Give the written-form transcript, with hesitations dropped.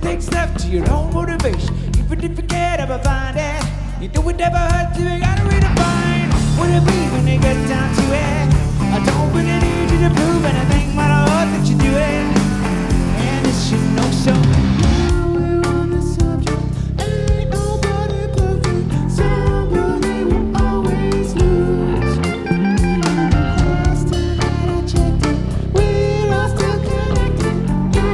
take steps to your own motivation. Even if you can't ever find it, you know it never hurts if you gotta redefine what it means when you get down to it. I don't really need you to prove anything, but I hope that you do it. And it's your